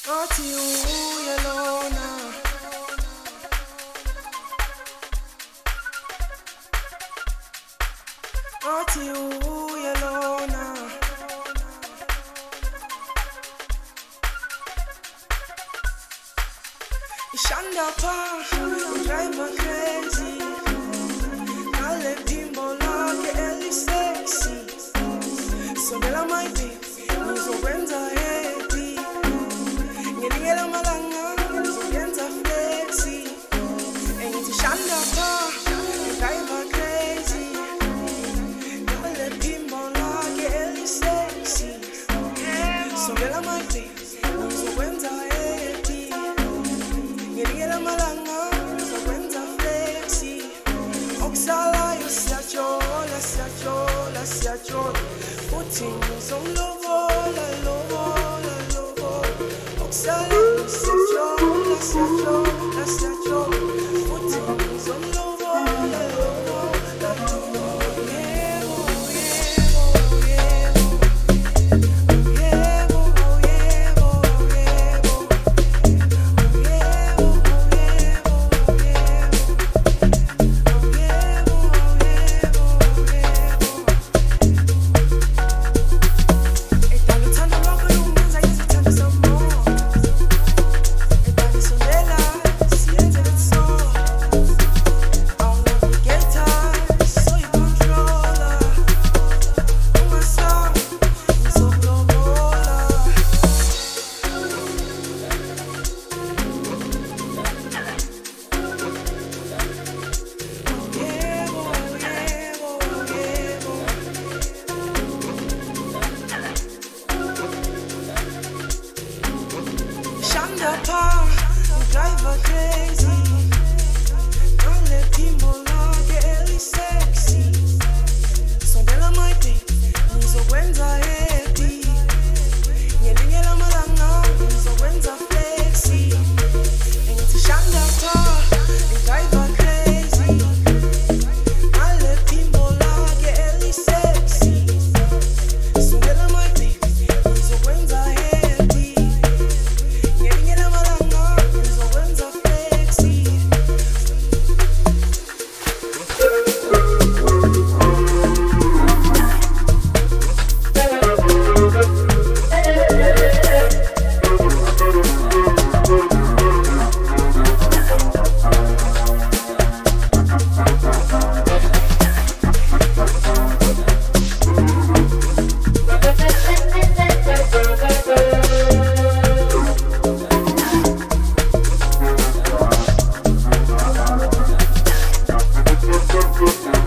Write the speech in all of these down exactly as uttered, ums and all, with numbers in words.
Ati uyelona Ati uyelona Ishanda pa drive me crazy Kale bimbo lake eli sexy Sondela my baby Nizokwenza happy Ngelingela malanga Nizokwenza flexi Engithi shanda pa drive me crazy Kale bimbo lake eli sexy Sondela my baby Nizokwenza happy Ngelingela malanga Nizokwenza flexi Okusala yosiyachola siyachola siyachola Uthi ngizomlobola lobola lobola Okusala yosiyachola siyachola siyachola Uthi ngizomlobola lobola lobola Yebo yebo yebo Yebo yebo yebo drive her crazy. Don't let people like Ellie sexy. Sondela my baby, nizokwenza happy. Ngelingela malanga, nizokwenza flexi. Engithi shanda pa, drive her crazy. Don't let people like Ellie sexy. Sondela my baby, nizokwenza happy. Ngelingela malanga, nizokwenza flexi.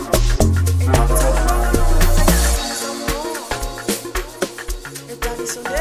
So